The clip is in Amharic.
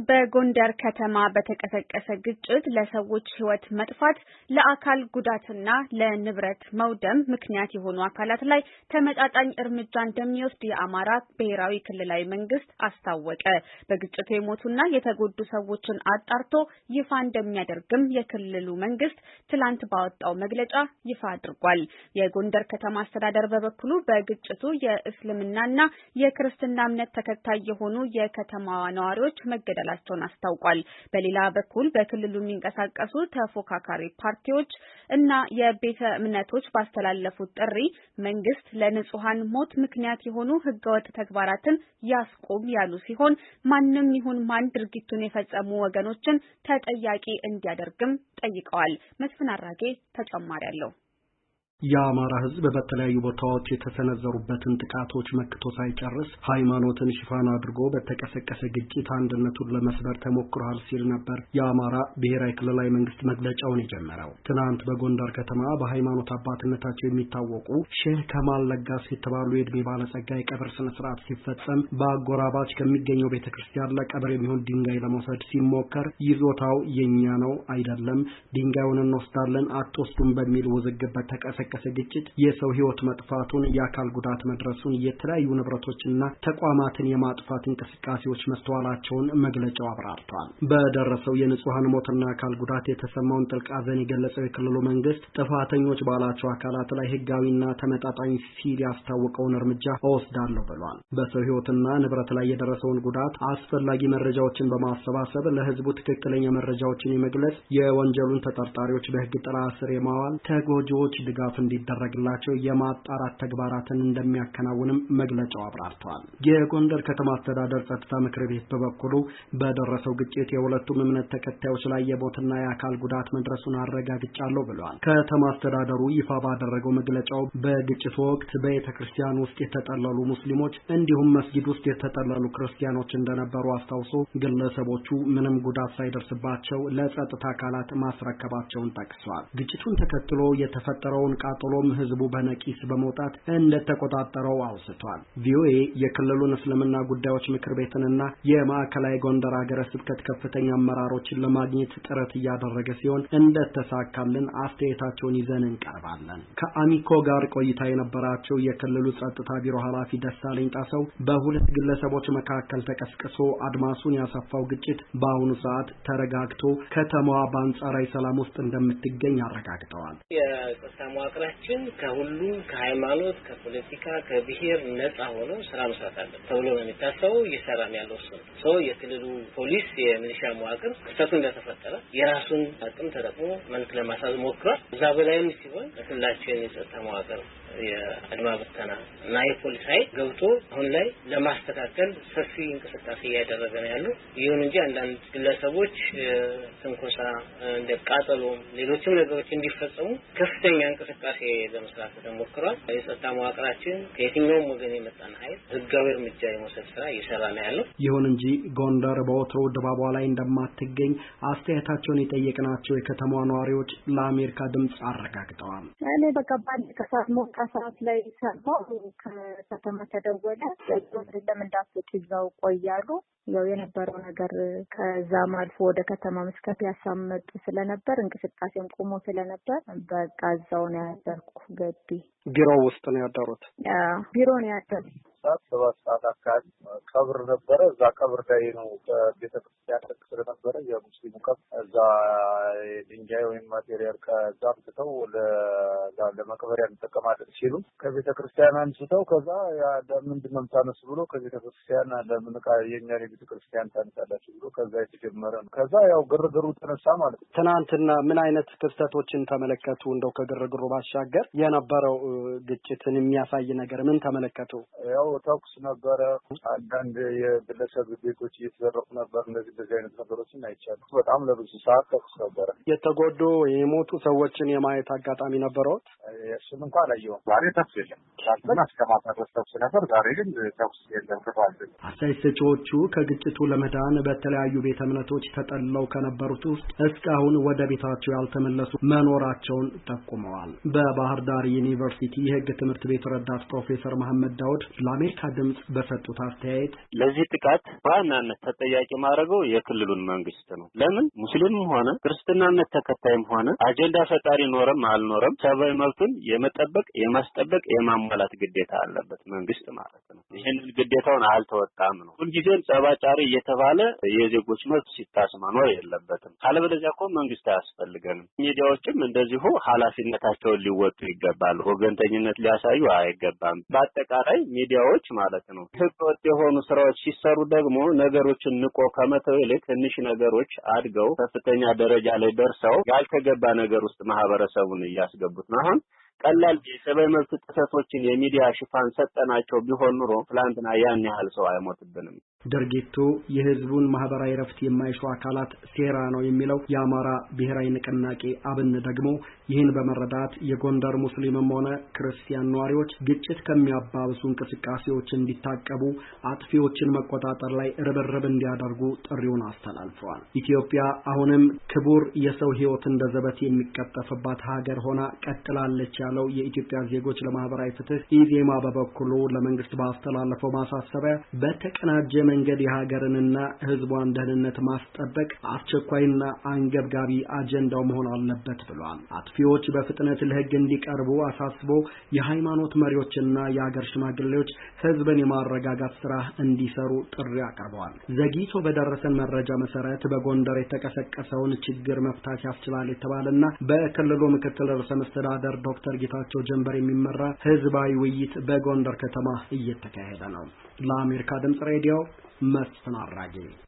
በጎንደር ከተማ በተቀሰቀሰ ግጭት ለሰዎች ሕይወት መጥፋት ለአካል ጉዳትና ለንብረት መውደም ምክንያት የሆኑ አካላት ላይ ተመጣጣኝ እርምጃ እንደሚወስድ የአማራ ብሔራዊ ክልላዊ መንግስት አስታወቀ። በግጭቱ የሞቱና የተጎዱ ሰዎችን አጣርቶ ይፋ እንደሚያደርግም የክልሉ መንግስት ትላንት ባወጣው መግለጫ ይፋ አድርጓል። የጎንደር ከተማ አስተዳደር በበኩሉ በግጭቱ የእስልምናና የክርስትና እምነት ተከታይ የሆኑ የከተማዋ ነዋሪዎች መገደላቸውን አስታውቋል። በሌላ በኩል በክልሉ የሚንቀሳቀሱ ተፎካካሪ ፓርቲዎች እና የቤተ እምነቶች ባስተላለፉት ጥሪ መንግስት ለንጹሃን ሞት ምክንያት የሆኑ ህገወጥ ተግባራትን ያስቆም ያሉ ሲሆን ማንም ይሁን ማን ድርጊቱን የፈጸሙ ወገኖችን ተጠያቂ እንዲያደርግም ጠይቀዋል። መስፍን አራጌ ተጨማሪ አለው። የአማራ ህዝብ በተለያዩ ቦታዎች የተሰነዘሩበትን ጥቃቶች መክቶ ሳይጨርስ ሃይማኖትን ሽፋን አድርጎ በተቀሰቀሰ ግጭት አንድነቱን ለመስበር ተሞክሯል ሲል ነበር የአማራ ብሔራዊ ክልላዊ መንግስት መግለጫውን የጀመረው። ትናንት በጎንደር ከተማ በሃይማኖት አባትነታቸው የሚታወቁ ሼህ ከማል ለጋስ የተባሉ የዕድሜ ባለጸጋ የቀብር ስነ ስርዓት ሲፈጸም በአጎራባች ከሚገኘው ቤተክርስቲያን ለቀብር የሚሆን ድንጋይ ለመውሰድ ሲሞከር ይዞታው የኛ ነው አይደለም፣ ድንጋዩን እንወስዳለን አትወስዱም በሚል ውዝግብ በተቀሰቀሰ ግጭት የሰው ህይወት መጥፋቱን፣ የአካል ጉዳት መድረሱን፣ የተለያዩ ንብረቶችና ተቋማትን የማጥፋት እንቅስቃሴዎች መስተዋላቸውን መግለጫው አብራርቷል። በደረሰው የንጹሃን ሞትና አካል ጉዳት የተሰማውን ጥልቅ ሐዘን የገለጸው የክልሉ መንግስት ጥፋተኞች ባላቸው አካላት ላይ ህጋዊና ተመጣጣኝ ሲል ያስታወቀውን እርምጃ እወስዳለሁ ብሏል። በሰው ህይወትና ንብረት ላይ የደረሰውን ጉዳት አስፈላጊ መረጃዎችን በማሰባሰብ ለህዝቡ ትክክለኛ መረጃዎችን የመግለጽ፣ የወንጀሉን ተጠርጣሪዎች በህግ ጥላ ስር የማዋል፣ ተጎጂዎች ድጋፍ እንዲደረግላቸው የማጣራት ተግባራትን እንደሚያከናውንም መግለጫው አብራርቷል። የጎንደር ከተማ አስተዳደር ጸጥታ ምክር ቤት በበኩሉ በደረሰው ግጭት የሁለቱም እምነት ተከታዮች ላይ የሞትና የአካል ጉዳት መድረሱን አረጋግጫለሁ ብሏል። ከተማ አስተዳደሩ ይፋ ባደረገው መግለጫው በግጭቱ ወቅት በቤተክርስቲያን ውስጥ የተጠለሉ ሙስሊሞች እንዲሁም መስጊድ ውስጥ የተጠለሉ ክርስቲያኖች እንደነበሩ አስታውሶ ግለሰቦቹ ምንም ጉዳት ሳይደርስባቸው ለጸጥታ አካላት ማስረከባቸውን ጠቅሷል። ግጭቱን ተከትሎ የተፈጠረውን ቃጠሎም ህዝቡ በነቂስ በመውጣት እንደተቆጣጠረው አውስቷል። ቪኦኤ የክልሉን እስልምና ጉዳዮች ምክር ቤትንና የማዕከላዊ ጎንደር ሀገረ ስብከት ከፍተኛ አመራሮችን ለማግኘት ጥረት እያደረገ ሲሆን እንደተሳካልን አስተያየታቸውን ይዘን እንቀርባለን። ከአሚኮ ጋር ቆይታ የነበራቸው የክልሉ ጸጥታ ቢሮ ኃላፊ ደሳለኝ ጣሰው በሁለት ግለሰቦች መካከል ተቀስቅሶ አድማሱን ያሰፋው ግጭት በአሁኑ ሰዓት ተረጋግቶ ከተማዋ በአንጻራዊ ሰላም ውስጥ እንደምትገኝ አረጋግጠዋል። መዋቅራችን ከሁሉም ከሃይማኖት፣ ከፖለቲካ፣ ከብሔር ነፃ ሆኖ ስራ መስራት አለበት ተብሎ ነው የሚታሰበው። እየሰራን ያለው ሰው የክልሉ ፖሊስ የሚሊሻ መዋቅር ክስተቱ እንደተፈጠረ የራሱን አቅም ተጠቅሞ መልክ ለማሳዝ ሞክሯል። እዛ በላይም ሲሆን ክልላችን የጸጥታ መዋቅር የአድማ በተና እና የፖሊስ ኃይል ገብቶ አሁን ላይ ለማስተካከል ሰፊ እንቅስቃሴ እያደረገ ነው ያለው። ይሁን እንጂ አንዳንድ ግለሰቦች ትንኮሳ እንደ ቃጠሎ ሌሎችም ነገሮች እንዲፈጸሙ ከፍተኛ እንቅስቃሴ ለመስራት ተሞክሯል። የጸጥታ መዋቅራችን ከየትኛውም ወገን የመጣን ኃይል ህጋዊ እርምጃ የመውሰድ ስራ እየሰራ ነው ያለው። ይሁን እንጂ ጎንደር በወትሮ ድባቧ ላይ እንደማትገኝ አስተያየታቸውን የጠየቅናቸው የከተማዋ ነዋሪዎች ለአሜሪካ ድምጽ አረጋግጠዋል። እኔ በቃ ባንክ ሰዓት ላይ ሰማሁ ከከተማ ተደወለ። ለምን እንዳትወጪ እዛው ቆያሉ። ያው የነበረው ነገር ከዛም አልፎ ወደ ከተማ መስከት ያሳመጡ ስለነበር እንቅስቃሴም ቆሞ ስለነበር በቃ እዛው ነው ያደርኩ። ገቢ ቢሮ ውስጥ ነው ያደሩት? ቢሮ ነው ያደሩት። ሰባት አካባቢ ቀብር ነበረ። እዛ ቀብር ላይ ነው ቤተክርስቲያን ስለነበረ የሙስሊሙ ቀብር እዛ ድንጋይ ወይም ማቴሪያል ከዛ አምጥተው ለመቅበሪያ እንጠቀማለን ሲሉ ከቤተክርስቲያን አንስተው ከዛ ለምንድን ነው የምታነሱ ብሎ ከቤተክርስቲያን ለምን የኛን ቤተክርስቲያን ታነሳላችሁ ብሎ ከዛ የተጀመረ ነው። ከዛ ያው ግርግሩ ተነሳ ማለት ነው። ትናንትና ምን አይነት ክስተቶችን ተመለከቱ? እንደው ከግርግሩ ባሻገር የነበረው ግጭትን የሚያሳይ ነገር ምን ተመለከቱ? ያው ተኩስ ነበረ። አንዳንድ የግለሰብ ቤቶች እየተዘረፉ ነበር። እንደዚህ አይነት ነገሮችን አይቻሉ። በጣም ለብዙ ሰዓት ተኩስ ነበረ። የተጎዱ የሞቱ ሰዎችን የማየት አጋጣሚ ነበረዎት? እሱን እንኳን አላየሁም። ዛሬ ተኩስ የለም። ትናንትና እስከ ማታ ድረስ ተኩስ ነበር። ዛሬ ግን ተኩስ የለም። አስተያየት ሰጪዎቹ ከግጭቱ ለመዳን በተለያዩ ቤተ እምነቶች ተጠልለው ከነበሩት ውስጥ እስካሁን ወደ ቤታቸው ያልተመለሱ መኖራቸውን ጠቁመዋል። በባህር ዳር ዩኒቨርሲቲ የሕግ ትምህርት ቤት ረዳት ፕሮፌሰር መሐመድ ዳውድ ለአሜሪካ ድምጽ በሰጡት አስተያየት ለዚህ ጥቃት በዋናነት ተጠያቂ ማድረገው የክልሉን መንግስት ነው። ለምን ሙስሊምም ሆነ ክርስትናነት ተከታይም ሆነ አጀንዳ ፈጣሪ ኖረም አልኖረም ሰብአዊ መብቱን የመጠበቅ የማስጠበቅ የማሟላት ግዴታ አለበት መንግስት ማለት ነው። ይህንን ግዴታውን አልተወጣም ነው። ሁልጊዜም ጸባጫሪ እየተባለ የዜጎች መብት ሲጣስ መኖር የለበትም። ካለበለዚያ እኮ መንግስት አያስፈልገንም። ሚዲያዎችም እንደዚሁ ኃላፊነታቸውን ሊወጡ ይገባል። ወገንተኝነት ሊያሳዩ አይገባም። በአጠቃላይ ሚዲያዎች ማለት ነው ህገወጥ የሆኑ ስራዎች ሲሰሩ ደግሞ ነገሮችን ንቆ ከመተው ይልቅ ትንሽ ነገሮች አድገው ከፍተኛ ደረጃ ላይ ደርሰው ያልተገባ ነገር ውስጥ ማህበረሰቡን እያስገቡት ነው። አሁን ቀላል የሰብአዊ መብት ጥሰቶችን የሚዲያ ሽፋን ሰጠናቸው ቢሆን ኑሮ ትላንትና ያን ያህል ሰው አይሞትብንም። ድርጊቱ የህዝቡን ማህበራዊ ረፍት የማይሹ አካላት ሴራ ነው የሚለው የአማራ ብሔራዊ ንቅናቄ አብን ደግሞ ይህን በመረዳት የጎንደር ሙስሊምም ሆነ ክርስቲያን ነዋሪዎች ግጭት ከሚያባብሱ እንቅስቃሴዎች እንዲታቀቡ አጥፊዎችን መቆጣጠር ላይ ርብርብ እንዲያደርጉ ጥሪውን አስተላልፈዋል። ኢትዮጵያ አሁንም ክቡር የሰው ህይወት እንደ ዘበት የሚቀጠፍባት ሀገር ሆና ቀጥላለች ያለው የኢትዮጵያ ዜጎች ለማህበራዊ ፍትህ ኢዜማ በበኩሉ ለመንግስት ባስተላለፈው ማሳሰቢያ በተቀናጀ መንገድ የሀገርንና ህዝቧን ደህንነት ማስጠበቅ አስቸኳይና አንገብጋቢ አጀንዳው መሆን አለበት ብሏል። አጥፊዎች በፍጥነት ለህግ እንዲቀርቡ አሳስቦ የሃይማኖት መሪዎችና የሀገር ሽማግሌዎች ህዝብን የማረጋጋት ስራ እንዲሰሩ ጥሪ አቅርበዋል። ዘግይቶ በደረሰን መረጃ መሰረት በጎንደር የተቀሰቀሰውን ችግር መፍታት ያስችላል የተባለና በክልሉ ምክትል ርዕሰ መስተዳድር ዶክተር ጌታቸው ጀንበር የሚመራ ህዝባዊ ውይይት በጎንደር ከተማ እየተካሄደ ነው። ለአሜሪካ ድምጽ ሬዲዮ መስፍን አራጌ